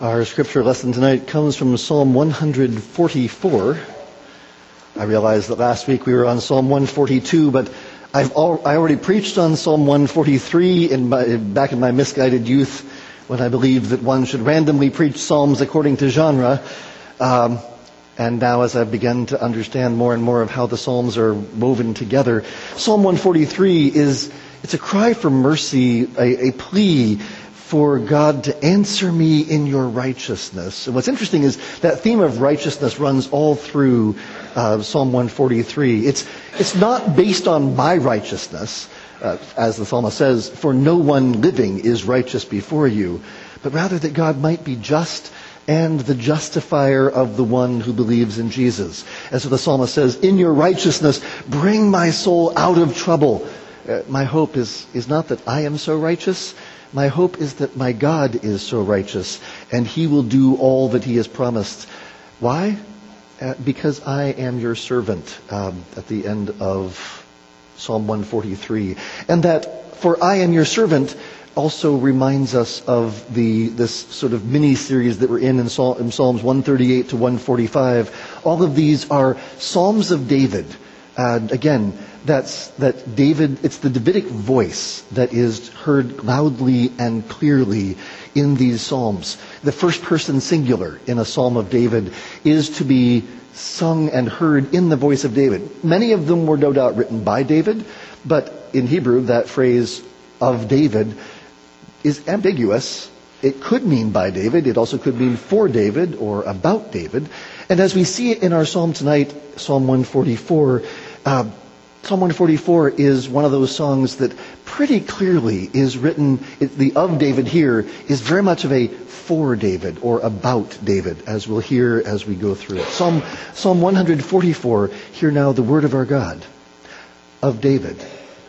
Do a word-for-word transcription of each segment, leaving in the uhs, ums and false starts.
Our scripture lesson tonight comes from Psalm one forty-four. I realized that last week we were on Psalm one forty-two, but I've al- I already preached on Psalm one forty-three in my, back in my misguided youth, when I believed that one should randomly preach psalms according to genre. Um, and now as I've begun to understand more and more of how the psalms are woven together, Psalm one forty-three is, it's a cry for mercy, a, a plea for God to answer me in your righteousness. And what's interesting is that theme of righteousness runs all through uh, Psalm one forty-three. It's it's not based on my righteousness, uh, as the psalmist says, for no one living is righteous before you, but rather that God might be just and the justifier of the one who believes in Jesus. As the psalmist says, in your righteousness, bring my soul out of trouble. Uh, my hope is, is not that I am so righteous. My hope is that my God is so righteous, and He will do all that He has promised. Why? Uh, because I am your servant, um, at the end of Psalm one forty-three. And that, for I am your servant, also reminds us of the this sort of mini-series that we're in in, Psalm, in Psalms one thirty-eight to one forty-five. All of these are Psalms of David. And again, That's that David, it's the Davidic voice that is heard loudly and clearly in these Psalms. The first person singular in a Psalm of David is to be sung and heard in the voice of David. Many of them were no doubt written by David, but in Hebrew that phrase of David is ambiguous. It could mean by David. It also could mean for David or about David. And as we see it in our Psalm tonight, Psalm one forty-four, uh, Psalm one forty-four is one of those songs that pretty clearly is written, it, the of David here is very much of a for David or about David, as we'll hear as we go through it. Psalm, Psalm one forty-four, hear now the word of our God, of David.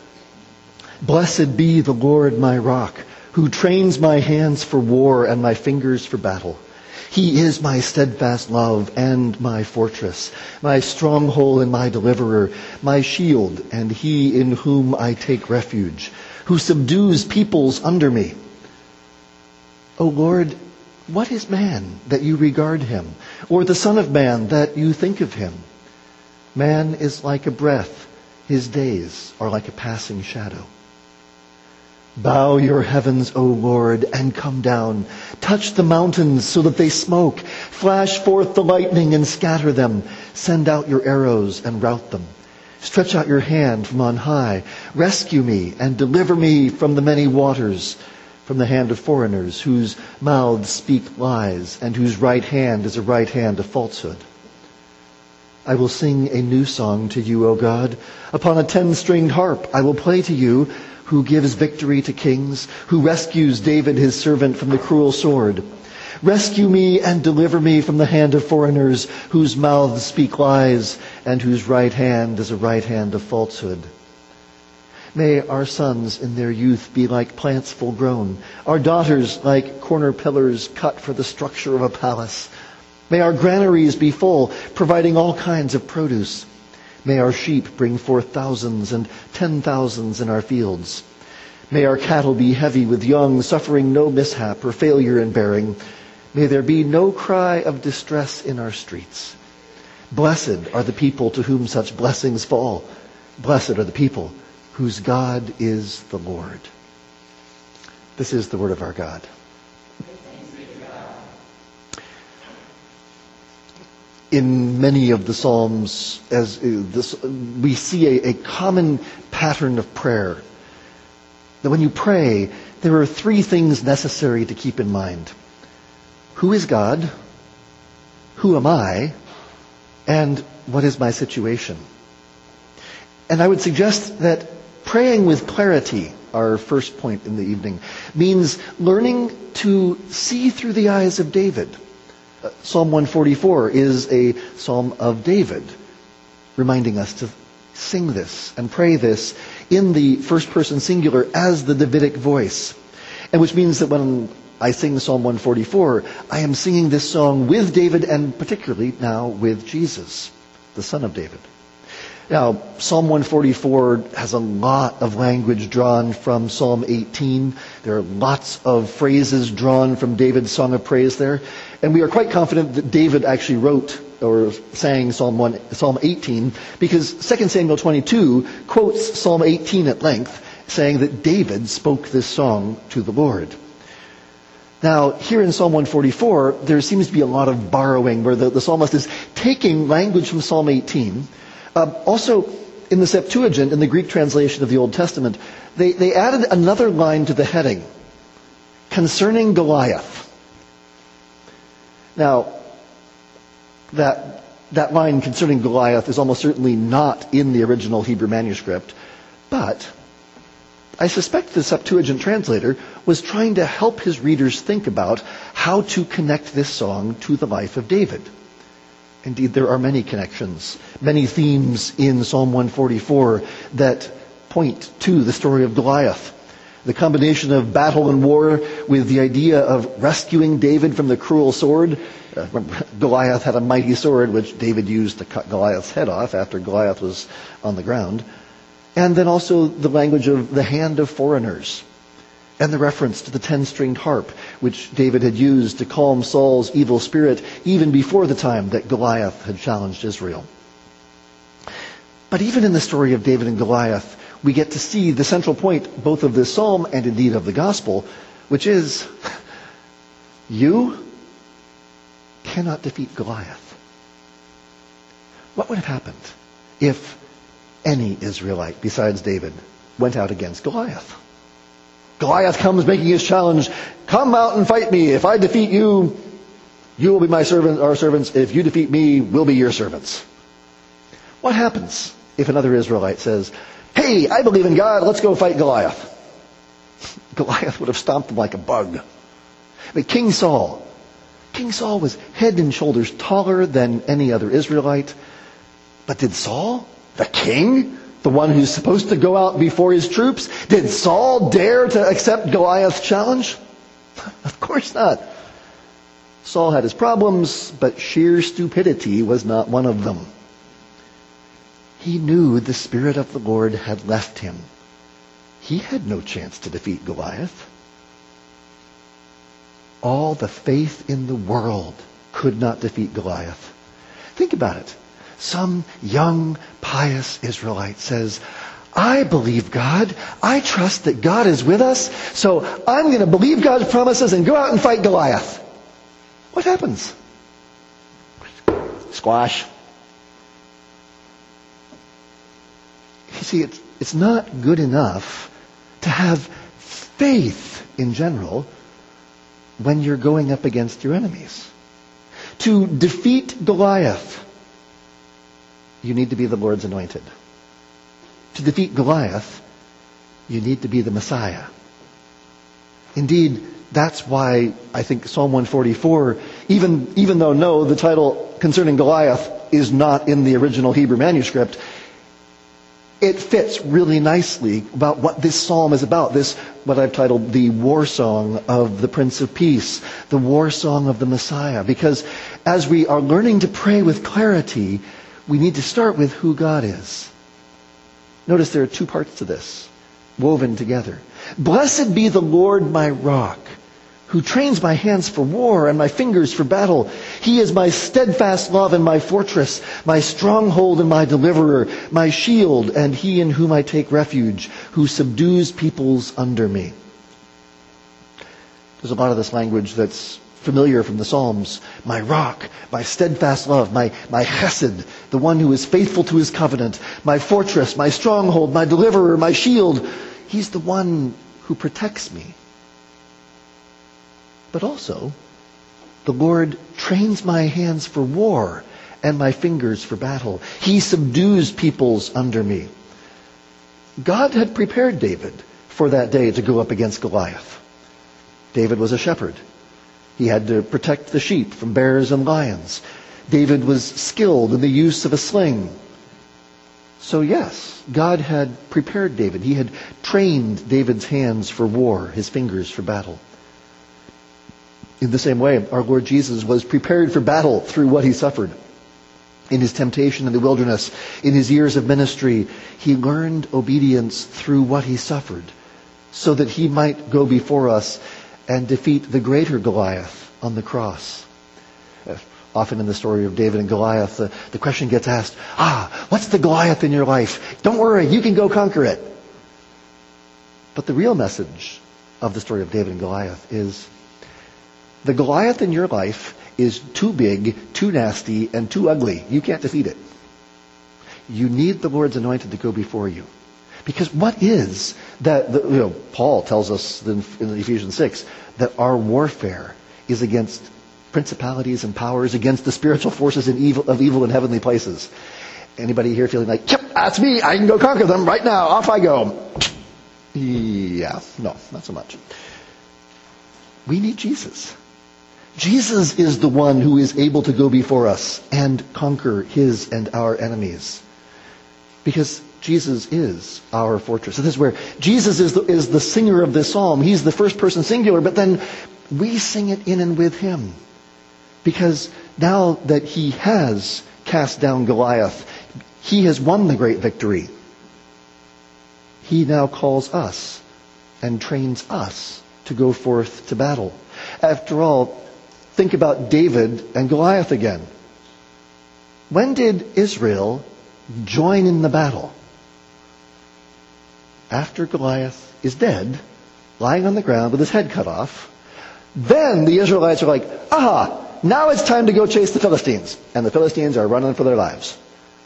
Blessed be the Lord my rock, who trains my hands for war and my fingers for battle. He is my steadfast love and my fortress, my stronghold and my deliverer, my shield, and he in whom I take refuge, who subdues peoples under me. O Lord, what is man that you regard him, or the son of man that you think of him? Man is like a breath, his days are like a passing shadow. Bow your heavens, O Lord, and come down. Touch the mountains so that they smoke. Flash forth the lightning and scatter them. Send out your arrows and rout them. Stretch out your hand from on high. Rescue me and deliver me from the many waters, from the hand of foreigners whose mouths speak lies and whose right hand is a right hand of falsehood. I will sing a new song to you, O God. Upon a ten-stringed harp I will play to you, who gives victory to kings, who rescues David his servant from the cruel sword. Rescue me and deliver me from the hand of foreigners, whose mouths speak lies, and whose right hand is a right hand of falsehood. May our sons in their youth be like plants full grown, our daughters like corner pillars cut for the structure of a palace. May our granaries be full, providing all kinds of produce. May our sheep bring forth thousands and ten thousands in our fields. May our cattle be heavy with young, suffering no mishap or failure in bearing. May there be no cry of distress in our streets. Blessed are the people to whom such blessings fall. Blessed are the people whose God is the Lord. This is the word of our God. In many of the Psalms, as this, we see a, a common pattern of prayer. That when you pray, there are three things necessary to keep in mind. Who is God? Who am I? And what is my situation? And I would suggest that praying with clarity, our first point in the evening, means learning to see through the eyes of David. Psalm one forty-four is a psalm of David, reminding us to sing this and pray this in the first person singular as the Davidic voice. And which means that when I sing Psalm one forty-four, I am singing this song with David and particularly now with Jesus, the Son of David. Now, Psalm one forty-four has a lot of language drawn from Psalm eighteen. There are lots of phrases drawn from David's Song of Praise there. And we are quite confident that David actually wrote or sang Psalm one, Psalm eighteen, because Second Samuel twenty-two quotes Psalm eighteen at length, saying that David spoke this song to the Lord. Now, here in Psalm one forty-four, there seems to be a lot of borrowing where the, the psalmist is taking language from Psalm eighteen. Um, also, in the Septuagint, in the Greek translation of the Old Testament, they, they added another line to the heading, concerning Goliath. Now, that, that line concerning Goliath is almost certainly not in the original Hebrew manuscript, but I suspect the Septuagint translator was trying to help his readers think about how to connect this song to the life of David. Indeed, there are many connections, many themes in Psalm one forty-four that point to the story of Goliath. The combination of battle and war with the idea of rescuing David from the cruel sword. Uh, Goliath had a mighty sword, which David used to cut Goliath's head off after Goliath was on the ground. And then also the language of the hand of foreigners. And the reference to the ten-stringed harp, which David had used to calm Saul's evil spirit even before the time that Goliath had challenged Israel. But even in the story of David and Goliath, we get to see the central point both of this psalm and indeed of the gospel, which is, you cannot defeat Goliath. What would have happened if any Israelite besides David went out against Goliath? Goliath comes making his challenge, come out and fight me. If I defeat you, you will be my servant, our servants. If you defeat me, we'll be your servants. What happens if another Israelite says, hey, I believe in God, let's go fight Goliath? Goliath would have stomped him like a bug. But King Saul, King Saul was head and shoulders taller than any other Israelite. But did Saul, the king, the one who's supposed to go out before his troops, did Saul dare to accept Goliath's challenge? Of course not. Saul had his problems, but sheer stupidity was not one of them. He knew the Spirit of the Lord had left him. He had no chance to defeat Goliath. All the faith in the world could not defeat Goliath. Think about it. Some young, pious Israelite says, I believe God. I trust that God is with us. So I'm going to believe God's promises and go out and fight Goliath. What happens? Squash. You see, it's, it's not good enough to have faith in general when you're going up against your enemies. To defeat Goliath, you need to be the Lord's anointed. To defeat Goliath, you need to be the Messiah. Indeed, that's why I think Psalm one forty-four, even, even though no, the title concerning Goliath is not in the original Hebrew manuscript, it fits really nicely about what this psalm is about. This, what I've titled the war song of the Prince of Peace, the war song of the Messiah. Because as we are learning to pray with clarity, we need to start with who God is. Notice there are two parts to this, woven together. Blessed be the Lord my rock, who trains my hands for war and my fingers for battle. He is my steadfast love and my fortress, my stronghold and my deliverer, my shield, and he in whom I take refuge, who subdues peoples under me. There's a lot of this language that's familiar from the Psalms. My rock, my steadfast love, my, my chesed, the one who is faithful to his covenant, my fortress, my stronghold, my deliverer, my shield. He's the one who protects me. But also, the Lord trains my hands for war and my fingers for battle. He subdues peoples under me. God had prepared David for that day to go up against Goliath. David was a shepherd. He had to protect the sheep from bears and lions. David was skilled in the use of a sling. So yes, God had prepared David. He had trained David's hands for war, his fingers for battle. In the same way, our Lord Jesus was prepared for battle through what he suffered. In his temptation in the wilderness, in his years of ministry, he learned obedience through what he suffered, so that he might go before us and defeat the greater Goliath on the cross. Uh, often in the story of David and Goliath, the, the question gets asked, ah, what's the Goliath in your life? Don't worry, you can go conquer it. But the real message of the story of David and Goliath is, the Goliath in your life is too big, too nasty, and too ugly. You can't defeat it. You need the Lord's anointed to go before you. Because what is that, the, you know, Paul tells us in, in Ephesians six that our warfare is against principalities and powers, against the spiritual forces in evil, of evil in heavenly places. Anybody here feeling like, yep, that's me, I can go conquer them right now, off I go. Yeah, no, not so much. We need Jesus. Jesus is the one who is able to go before us and conquer his and our enemies. Because Jesus is our fortress. So this is where Jesus is the, is the singer of this psalm. He's the first person singular, but then we sing it in and with him. Because now that he has cast down Goliath, he has won the great victory. He now calls us and trains us to go forth to battle. After all, think about David and Goliath again. When did Israel join in the battle? After Goliath is dead, lying on the ground with his head cut off, then the Israelites are like, aha, now it's time to go chase the Philistines. And the Philistines are running for their lives.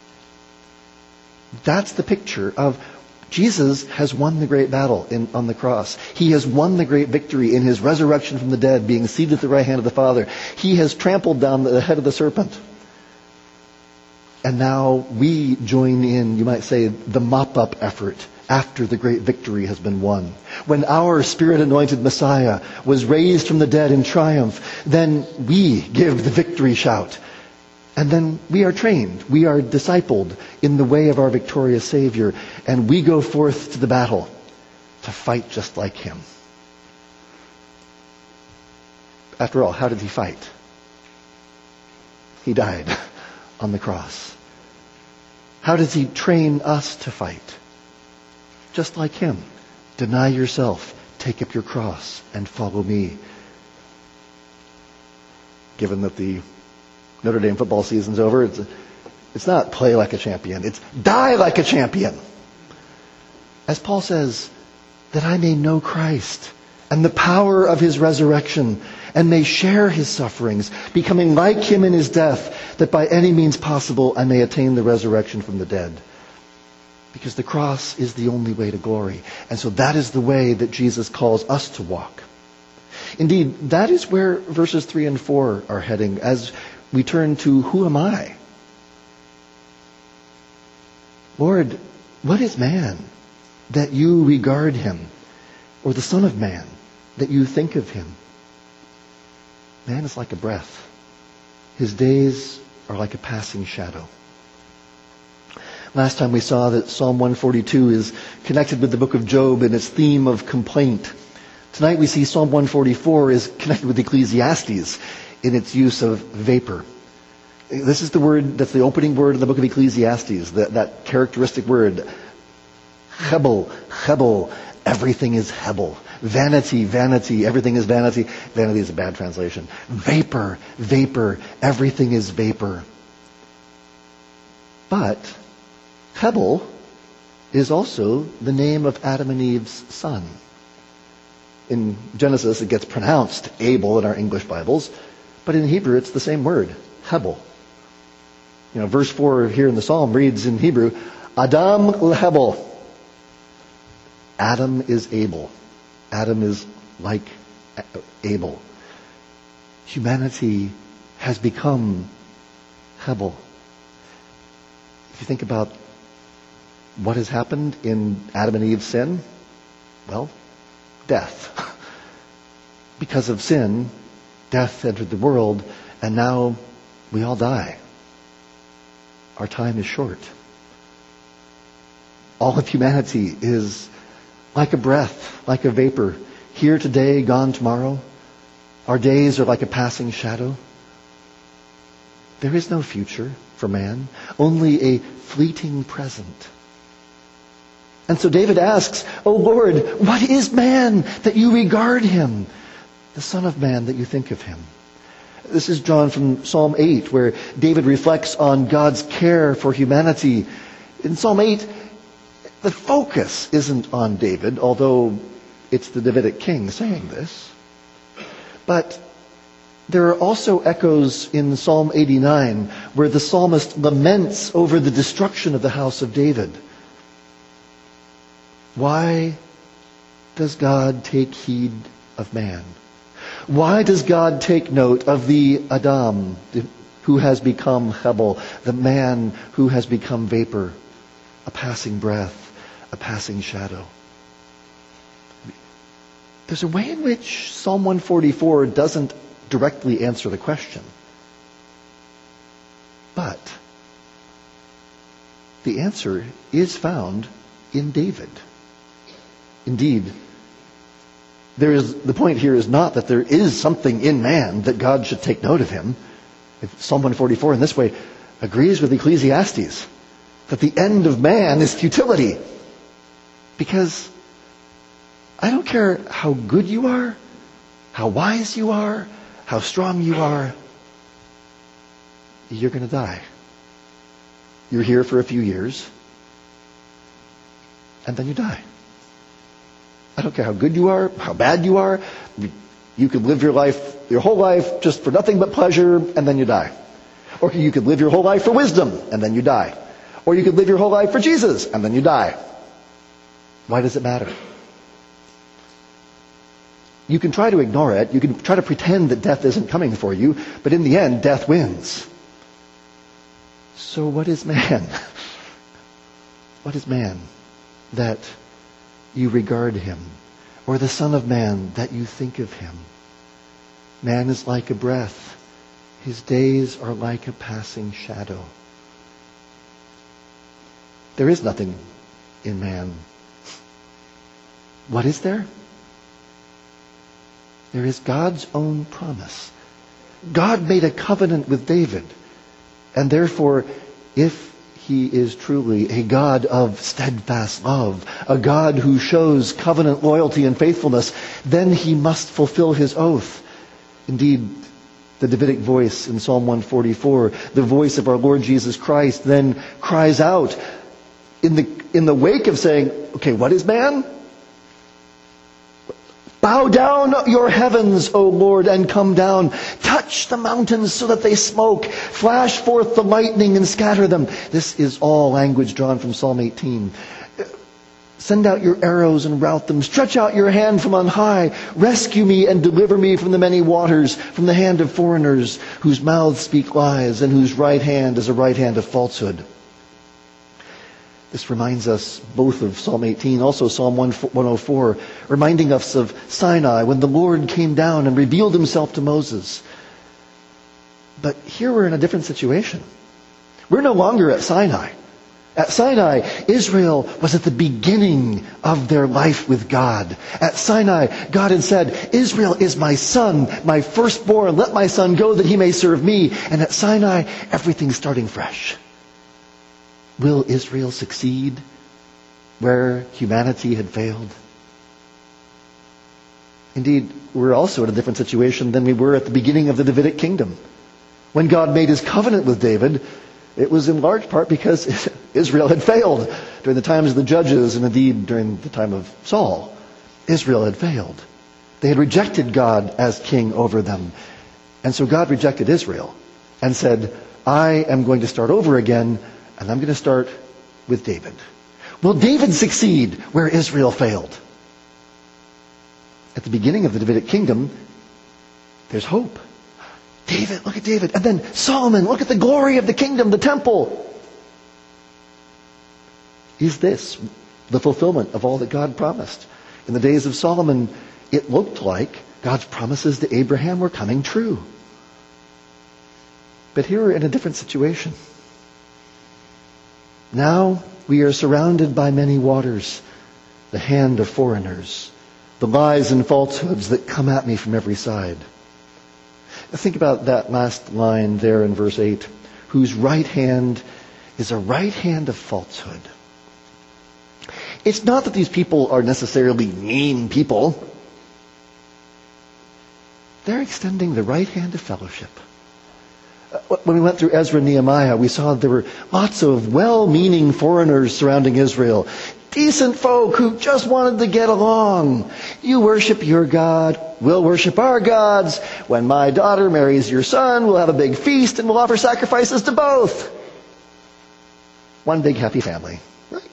That's the picture of Jesus has won the great battle in, on the cross. He has won the great victory in his resurrection from the dead, being seated at the right hand of the Father. He has trampled down the head of the serpent. And now we join in, you might say, the mop-up effort after the great victory has been won. When our Spirit-anointed Messiah was raised from the dead in triumph, then we give the victory shout. And then we are trained, we are discipled in the way of our victorious Savior, and we go forth to the battle to fight just like him. After all, how did he fight? He died on the cross. How does he train us to fight? Just like him. Deny yourself, take up your cross, and follow me. Given that the Notre Dame football season's over, it's, it's not play like a champion, it's die like a champion. As Paul says, that I may know Christ and the power of his resurrection, and may share his sufferings, becoming like him in his death, that by any means possible I may attain the resurrection from the dead. Because the cross is the only way to glory. And so that is the way that Jesus calls us to walk. Indeed, that is where verses three and four are heading as we turn to, who am I? Lord, what is man that you regard him? Or the Son of Man that you think of him? Man is like a breath. His days are like a passing shadow. Last time we saw that Psalm one forty-two is connected with the book of Job and its theme of complaint. Tonight we see Psalm one forty-four is connected with Ecclesiastes in its use of vapor. This is the word, that's the opening word of the book of Ecclesiastes, that, that characteristic word. Hebel, Hebel, everything is Hebel. Vanity, vanity, everything is vanity. Vanity is a bad translation. Vapor, vapor, everything is vapor. But Hebel is also the name of Adam and Eve's son. In Genesis, it gets pronounced Abel in our English Bibles, but in Hebrew, it's the same word, Hebel. You know, verse four here in the Psalm reads in Hebrew, Adam l'Hebel. Adam is Abel. Adam is like Abel. Humanity has become Hebel. If you think about what has happened in Adam and Eve's sin, well, death. Because of sin, death entered the world, and now we all die. Our time is short. All of humanity is like a breath, like a vapor. Here today, gone tomorrow. Our days are like a passing shadow. There is no future for man, only a fleeting present. And so David asks, "O Lord, what is man that you regard him? The Son of Man that you think of him?" This is drawn from Psalm eight, where David reflects on God's care for humanity. In Psalm eight, the focus isn't on David, although it's the Davidic king saying this. But there are also echoes in Psalm eighty-nine, where the psalmist laments over the destruction of the house of David. Why does God take heed of man? Why does God take note of the Adam who has become Hebel, the man who has become vapor, a passing breath, a passing shadow? There's a way in which Psalm one forty-four doesn't directly answer the question. But the answer is found in David. Indeed, there is, the point here is not that there is something in man that God should take note of him. If Psalm one forty-four in this way agrees with Ecclesiastes that the end of man is futility. Because I don't care how good you are, how wise you are, how strong you are, you're going to die. You're here for a few years, and then you die. I don't care how good you are, how bad you are. You could live your life, your whole life, just for nothing but pleasure, and then you die. Or you could live your whole life for wisdom, and then you die. Or you could live your whole life for Jesus, and then you die. Why does it matter? You can try to ignore it. You can try to pretend that death isn't coming for you, but in the end, death wins. So what is man? What is man that you regard him? Or the Son of Man that you think of him? Man is like a breath. His days are like a passing shadow. There is nothing in man. What is there? There is God's own promise. God made a covenant with David. And therefore, if he is truly a God of steadfast love, a God who shows covenant loyalty and faithfulness, then he must fulfill his oath. Indeed, the Davidic voice in Psalm one forty-four, the voice of our Lord Jesus Christ, then cries out in the, in the wake of saying, okay, what is man? Bow down your heavens, O Lord, and come down. Touch the mountains so that they smoke. Flash forth the lightning and scatter them. This is all language drawn from Psalm eighteen. Send out your arrows and rout them. Stretch out your hand from on high. Rescue me and deliver me from the many waters, from the hand of foreigners, whose mouths speak lies and whose right hand is a right hand of falsehood. This reminds us both of Psalm eighteen, also Psalm one oh four, reminding us of Sinai when the Lord came down and revealed himself to Moses. But here we're in a different situation. We're no longer at Sinai. At Sinai, Israel was at the beginning of their life with God. At Sinai, God had said, Israel is my son, my firstborn. Let my son go that he may serve me. And at Sinai, everything's starting fresh. Will Israel succeed where humanity had failed? Indeed, we're also in a different situation than we were at the beginning of the Davidic kingdom. When God made his covenant with David, it was in large part because Israel had failed during the times of the judges and indeed during the time of Saul. Israel had failed. They had rejected God as king over them. And so God rejected Israel and said, I am going to start over again. And I'm going to start with David. Will David succeed where Israel failed? At the beginning of the Davidic kingdom, there's hope. David, look at David. And then Solomon, look at the glory of the kingdom, the temple. Is this the fulfillment of all that God promised? In the days of Solomon, it looked like God's promises to Abraham were coming true. But here we're in a different situation. Now we are surrounded by many waters, the hand of foreigners, the lies and falsehoods that come at me from every side. Think about that last line there in verse eight. Whose right hand is a right hand of falsehood. It's not that these people are necessarily mean people. They're extending the right hand of fellowship. When we went through Ezra and Nehemiah, we saw there were lots of well-meaning foreigners surrounding Israel. Decent folk who just wanted to get along. You worship your God, we'll worship our gods. When my daughter marries your son, we'll have a big feast and we'll offer sacrifices to both. One big happy family. Right?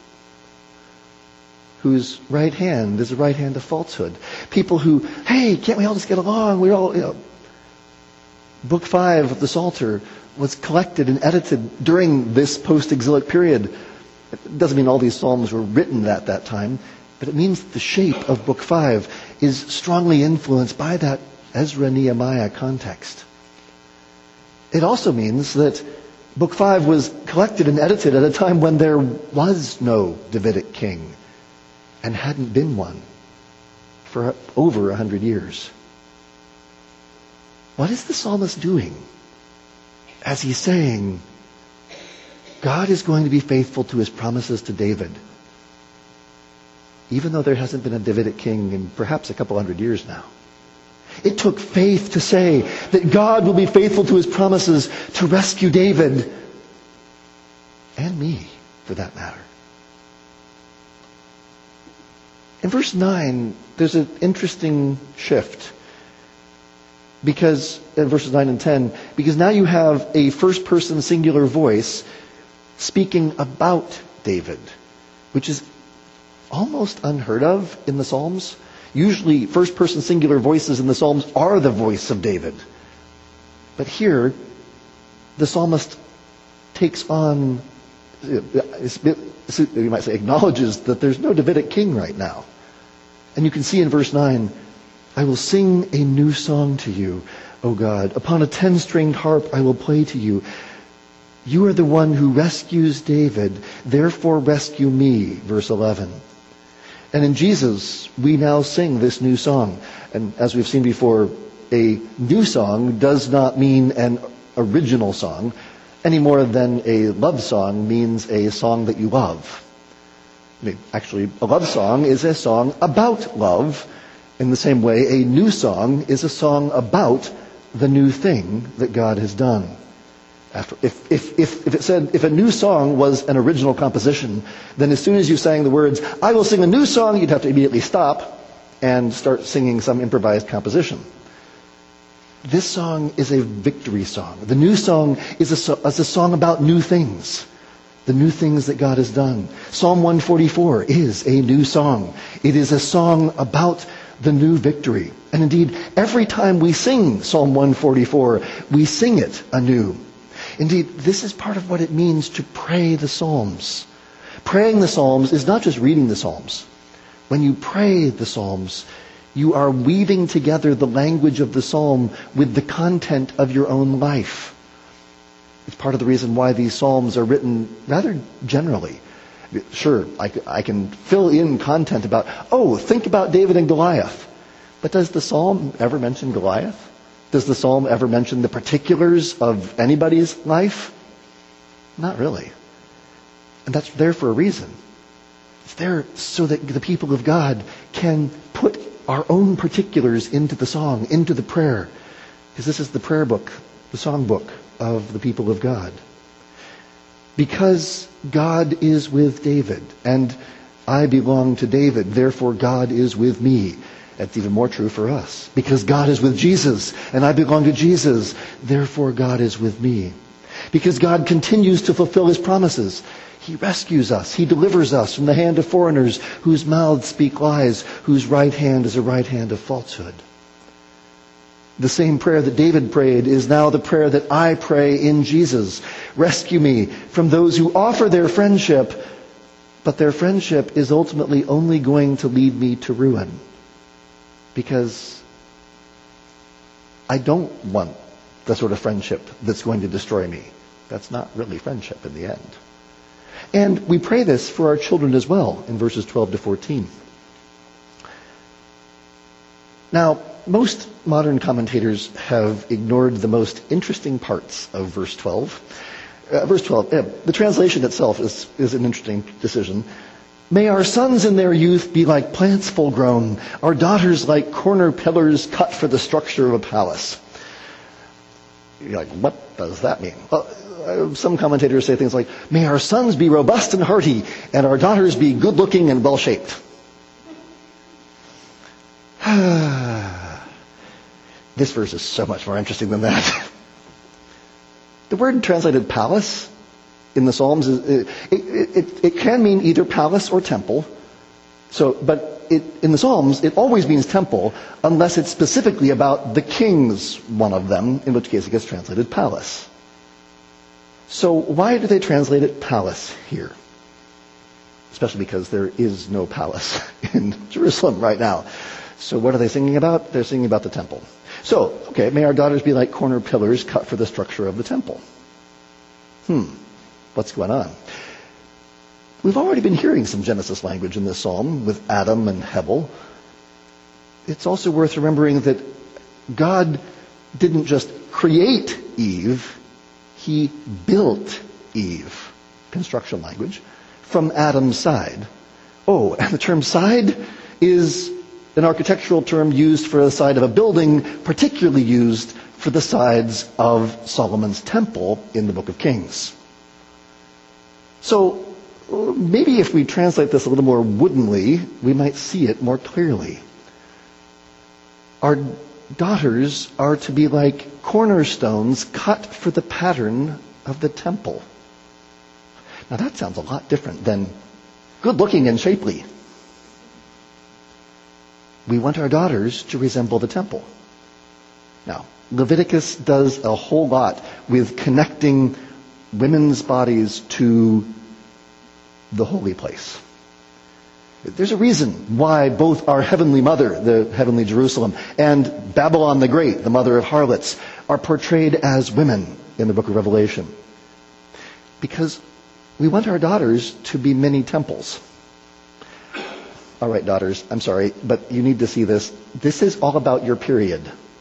Whose right hand is the right hand of falsehood. People who, hey, can't we all just get along? We're all, you know. Book five of the Psalter was collected and edited during this post-exilic period. It doesn't mean all these psalms were written at that time, but it means the shape of Book five is strongly influenced by that Ezra-Nehemiah context. It also means that Book five was collected and edited at a time when there was no Davidic king and hadn't been one for over a hundred years. What is the psalmist doing as he's saying, God is going to be faithful to his promises to David, even though there hasn't been a Davidic king in perhaps a couple hundred years now? It took faith to say that God will be faithful to his promises to rescue David, and me, for that matter. In verse nine, there's an interesting shift. Because, in verses nine and ten, because now you have a first-person singular voice speaking about David, which is almost unheard of in the Psalms. Usually, first-person singular voices in the Psalms are the voice of David. But here, the psalmist takes on, you might say, acknowledges that there's no Davidic king right now. And you can see in verse nine, I will sing a new song to you, O God. Upon a ten-stringed harp I will play to you. You are the one who rescues David, therefore rescue me, verse eleven. And in Jesus, we now sing this new song. And as we've seen before, a new song does not mean an original song, any more than a love song means a song that you love. I mean, actually, a love song is a song about love. In the same way, a new song is a song about the new thing that God has done. After, if, if, if, if it said, if a new song was an original composition, then as soon as you sang the words, I will sing a new song, you'd have to immediately stop and start singing some improvised composition. This song is a victory song. The new song is a, is a song about new things. The new things that God has done. Psalm one forty-four is a new song. It is a song about the new victory. And indeed, every time we sing Psalm one forty-four, we sing it anew. Indeed, this is part of what it means to pray the Psalms. Praying the Psalms is not just reading the Psalms. When you pray the Psalms, you are weaving together the language of the Psalm with the content of your own life. It's part of the reason why these Psalms are written rather generally. Sure, I, I can fill in content about, oh, think about David and Goliath. But does the Psalm ever mention Goliath? Does the Psalm ever mention the particulars of anybody's life? Not really. And that's there for a reason. It's there so that the people of God can put our own particulars into the song, into the prayer. Because this is the prayer book, the song book of the people of God. Because God is with David, and I belong to David, therefore God is with me. That's even more true for us. Because God is with Jesus, and I belong to Jesus, therefore God is with me. Because God continues to fulfill his promises. He rescues us. He delivers us from the hand of foreigners whose mouths speak lies, whose right hand is a right hand of falsehood. The same prayer that David prayed is now the prayer that I pray in Jesus. Rescue me from those who offer their friendship, but their friendship is ultimately only going to lead me to ruin. Because I don't want the sort of friendship that's going to destroy me. That's not really friendship in the end. And we pray this for our children as well in verses twelve to fourteen. Now, most modern commentators have ignored the most interesting parts of verse twelve. Uh, verse twelve, uh, the translation itself is, is an interesting decision. May our sons in their youth be like plants full grown, our daughters like corner pillars cut for the structure of a palace. You're like, what does that mean? Well, uh, some commentators say things like, may our sons be robust and hearty, and our daughters be good looking and well shaped. This verse is so much more interesting than that. The word translated palace in the Psalms, is, it, it, it, it can mean either palace or temple. So, but it, in the Psalms, it always means temple, unless it's specifically about the king's one of them, in which case it gets translated palace. So why do they translate it palace here? Especially because there is no palace in Jerusalem right now. So what are they singing about? They're singing about the temple. So, okay, may our daughters be like corner pillars cut for the structure of the temple. Hmm. What's going on? We've already been hearing some Genesis language in this psalm with Adam and Hebel. It's also worth remembering that God didn't just create Eve, he built Eve, construction language, from Adam's side. Oh, and the term side is an architectural term used for the side of a building, particularly used for the sides of Solomon's temple in the Book of Kings. So maybe if we translate this a little more woodenly, we might see it more clearly. Our daughters are to be like cornerstones cut for the pattern of the temple. Now that sounds a lot different than good looking and shapely. We want our daughters to resemble the temple. Now, Leviticus does a whole lot with connecting women's bodies to the holy place. There's a reason why both our heavenly mother, the heavenly Jerusalem, and Babylon the Great, the mother of harlots, are portrayed as women in the book of Revelation. Because we want our daughters to be mini temples. All right, daughters, I'm sorry, but you need to see this. This is all about your period.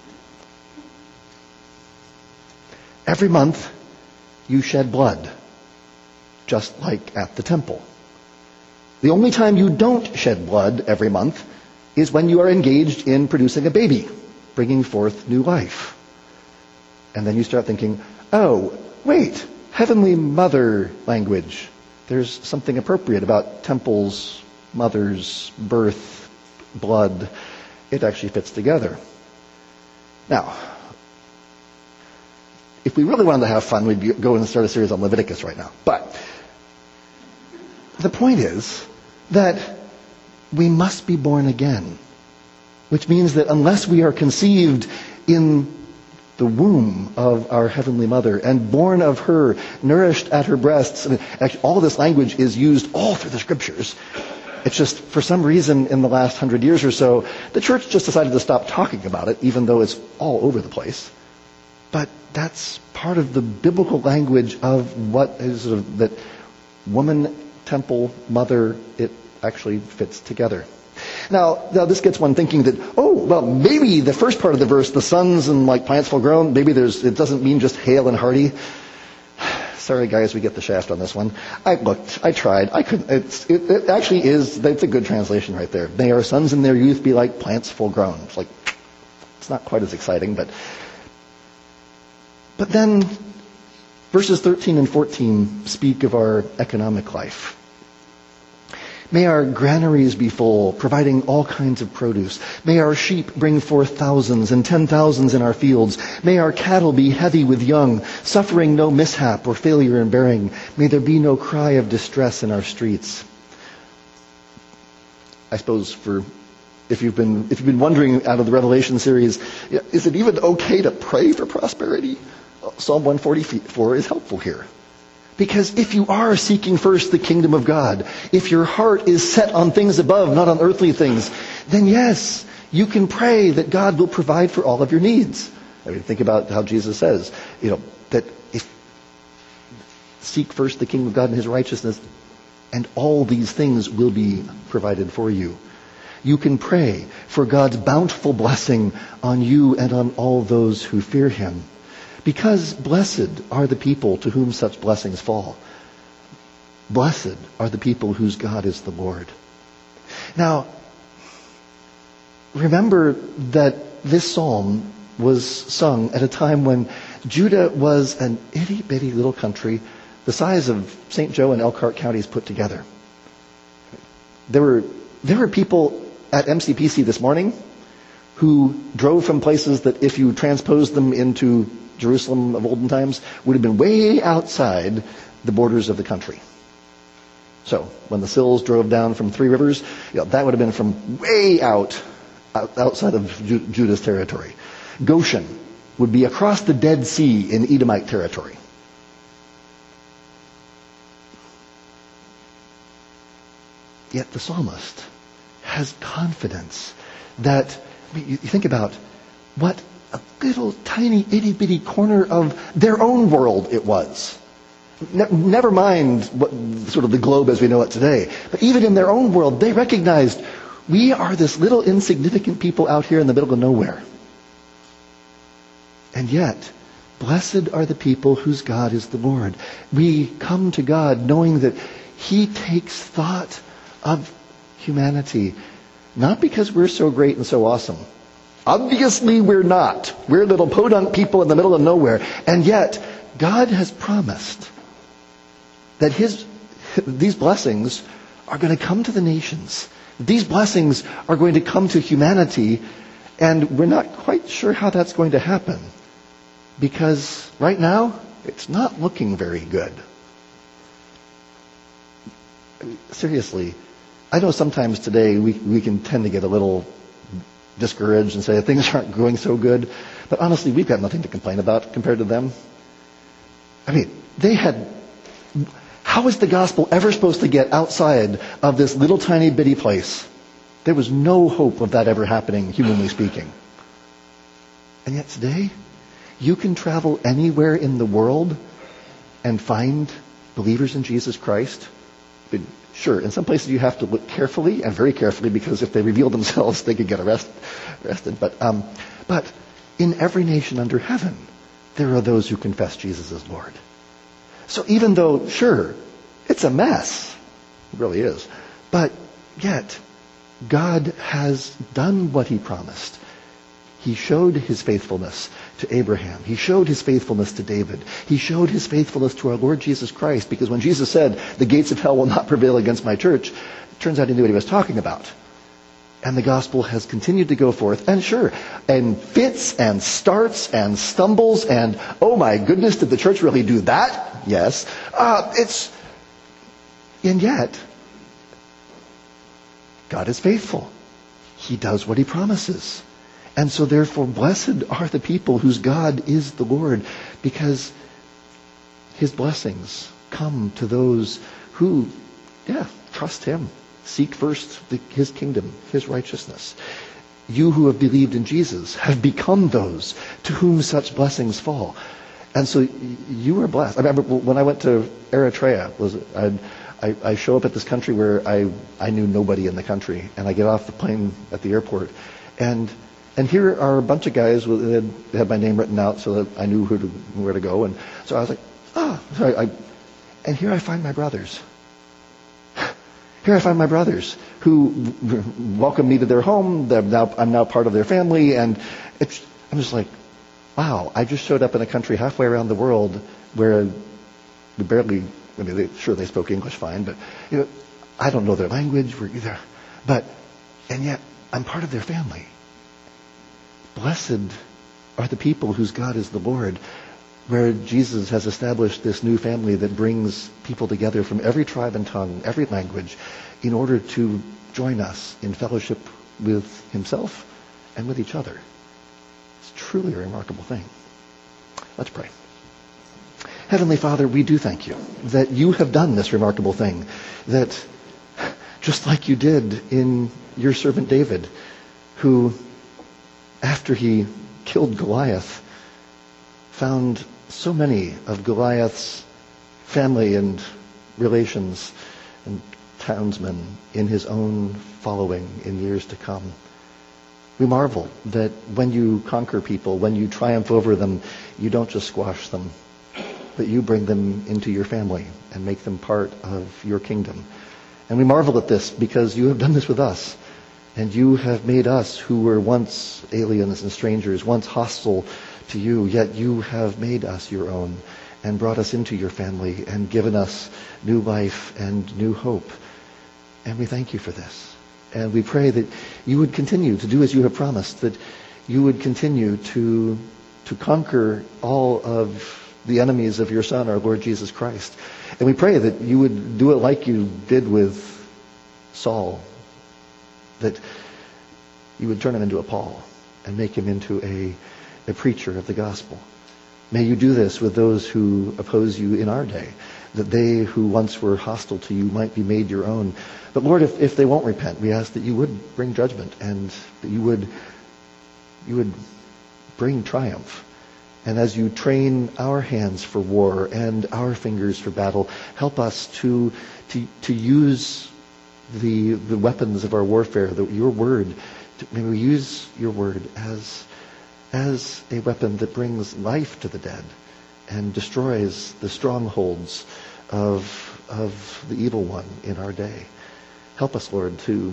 Every month, you shed blood, just like at the temple. The only time you don't shed blood every month is when you are engaged in producing a baby, bringing forth new life. And then you start thinking, oh, wait, Heavenly Mother language. There's something appropriate about temples, mothers, birth, blood. It actually fits together. Now, if we really wanted to have fun, we'd be, go and start a series on Leviticus right now. But the point is that we must be born again, which means that unless we are conceived in the womb of our Heavenly Mother and born of her, nourished at her breasts, I mean, actually, all of this language is used all through the Scriptures. It's just, for some reason, in the last hundred years or so, the church just decided to stop talking about it, even though it's all over the place. But that's part of the biblical language of what is sort of that woman, temple, mother, it actually fits together. Now, now this gets one thinking that, oh, well, maybe the first part of the verse, the sons and like plants full grown, maybe there's, it doesn't mean just hale and hearty. Sorry, guys, we get the shaft on this one. I looked, I tried, I couldn't, it's, it, it actually is, that's a good translation right there. May our sons in their youth be like plants full grown. It's like, it's not quite as exciting, but, but then verses thirteen and fourteen speak of our economic life. May our granaries be full, providing all kinds of produce. May our sheep bring forth thousands and ten thousands in our fields. May our cattle be heavy with young, suffering no mishap or failure in bearing. May there be no cry of distress in our streets. I suppose for if you've been if you've been wondering out of the Revelation series, is it even okay to pray for prosperity? Psalm one forty-four is helpful here. Because if you are seeking first the kingdom of God, if your heart is set on things above, not on earthly things, then yes, you can pray that God will provide for all of your needs. I mean, think about how Jesus says, you know, that if seek first the kingdom of God and his righteousness, and all these things will be provided for you. You can pray for God's bountiful blessing on you and on all those who fear him. Because blessed are the people to whom such blessings fall. Blessed are the people whose God is the Lord. Now, remember that this psalm was sung at a time when Judah was an itty-bitty little country the size of Saint Joe and Elkhart counties put together. There were, there were people at M C P C this morning who drove from places that if you transposed them into Jerusalem of olden times would have been way outside the borders of the country. So when the Sills drove down from Three Rivers, you know, that would have been from way out, out outside of Ju- Judah's territory. Goshen would be across the Dead Sea in Edomite territory. Yet the psalmist has confidence that, I mean, you think about what a little tiny itty-bitty corner of their own world it was. Ne- never mind what sort of the globe as we know it today. But even in their own world, they recognized we are this little insignificant people out here in the middle of nowhere. And yet, blessed are the people whose God is the Lord. We come to God knowing that he takes thought of humanity, not because we're so great and so awesome. Obviously we're not. We're little podunk people in the middle of nowhere. And yet, God has promised that his these blessings are going to come to the nations. These blessings are going to come to humanity, and we're not quite sure how that's going to happen. Because right now, it's not looking very good. Seriously, I know sometimes today we, we can tend to get a little discouraged and say things aren't going so good. But honestly, we've got nothing to complain about compared to them. I mean, they had... How is the gospel ever supposed to get outside of this little tiny bitty place? There was no hope of that ever happening, humanly speaking. And yet today, you can travel anywhere in the world and find believers in Jesus Christ. But sure, in some places you have to look carefully and very carefully, because if they reveal themselves, they could get arrest, arrested. But, um, but in every nation under heaven, there are those who confess Jesus as Lord. So even though, sure, it's a mess, it really is, but yet God has done what he promised. He showed his faithfulness to Abraham. He showed his faithfulness to David. He showed his faithfulness to our Lord Jesus Christ, because when Jesus said, the gates of hell will not prevail against my church, it turns out he knew what he was talking about. And the gospel has continued to go forth, and sure, and fits and starts and stumbles and, oh my goodness, did the church really do that? Yes. Uh, it's, and yet, God is faithful. He does what he promises. And so therefore, blessed are the people whose God is the Lord, because his blessings come to those who, yeah, trust him. Seek first the, his kingdom, his righteousness. You who have believed in Jesus have become those to whom such blessings fall. And so you are blessed. I remember when I went to Eritrea, was I, I, I show up at this country where I, I knew nobody in the country, and I get off the plane at the airport, and and here are a bunch of guys with, had, they had my name written out so that I knew who to, where to go, and so I was like, ah, oh. so I, I, and here I find my brothers. Here I find my brothers who welcome me to their home. They're now, I'm now part of their family, and it's, I'm just like, wow, I just showed up in a country halfway around the world where we barely, I mean, they, sure they spoke English fine, but you know, I don't know their language, we're either, but, and yet I'm part of their family. Blessed are the people whose God is the Lord, where Jesus has established this new family that brings people together from every tribe and tongue, every language, in order to join us in fellowship with himself and with each other. It's truly a remarkable thing. Let's pray. Heavenly Father, we do thank you that you have done this remarkable thing, that just like you did in your servant David, who, after he killed Goliath, found so many of Goliath's family and relations and townsmen in his own following in years to come. We marvel that when you conquer people, when you triumph over them, you don't just squash them, but you bring them into your family and make them part of your kingdom. And we marvel at this because you have done this with us. And you have made us, who were once aliens and strangers, once hostile to you, yet you have made us your own and brought us into your family and given us new life and new hope. And we thank you for this. And we pray that you would continue to do as you have promised, that you would continue to, to conquer all of the enemies of your Son, our Lord Jesus Christ. And we pray that you would do it like you did with Saul, that you would turn him into a Paul and make him into a, a preacher of the gospel. May you do this with those who oppose you in our day, that they who once were hostile to you might be made your own. But Lord, if, if they won't repent, we ask that you would bring judgment and that you would, you would bring triumph. And as you train our hands for war and our fingers for battle, help us to, to, to use the, the weapons of our warfare, the, your word. To, may we use your word as, as a weapon that brings life to the dead and destroys the strongholds of, of the evil one in our day. Help us, Lord, to,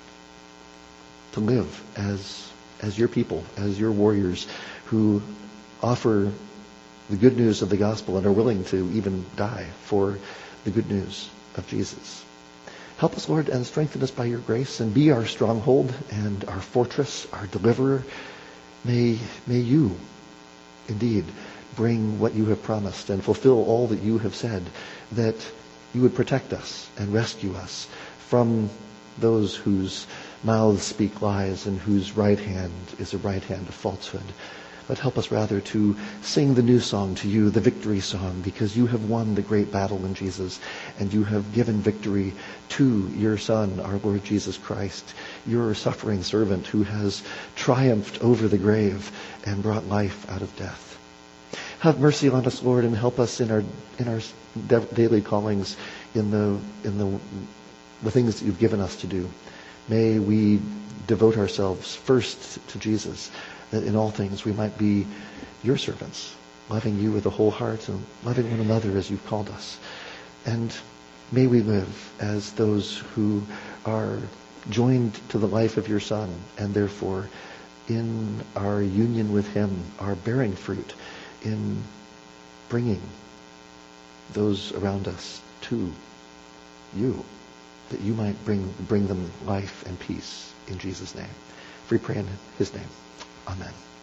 to live as, as your people, as your warriors who offer the good news of the gospel and are willing to even die for the good news of Jesus. Help us, Lord, and strengthen us by your grace and be our stronghold and our fortress, our deliverer. May, may you indeed bring what you have promised and fulfill all that you have said, that you would protect us and rescue us from those whose mouths speak lies and whose right hand is a right hand of falsehood. But help us rather to sing the new song to you, the victory song, because you have won the great battle in Jesus, and you have given victory to your Son, our Lord Jesus Christ, your suffering servant who has triumphed over the grave and brought life out of death. Have mercy on us, Lord, and help us in our in our daily callings, in the in the the things that you've given us to do. May we devote ourselves first to Jesus, that in all things we might be your servants, loving you with a whole heart and loving one another as you've called us. And may we live as those who are joined to the life of your Son, and therefore in our union with him are bearing fruit in bringing those around us to you, that you might bring bring them life and peace in Jesus' name. For we pray in his name. Amen.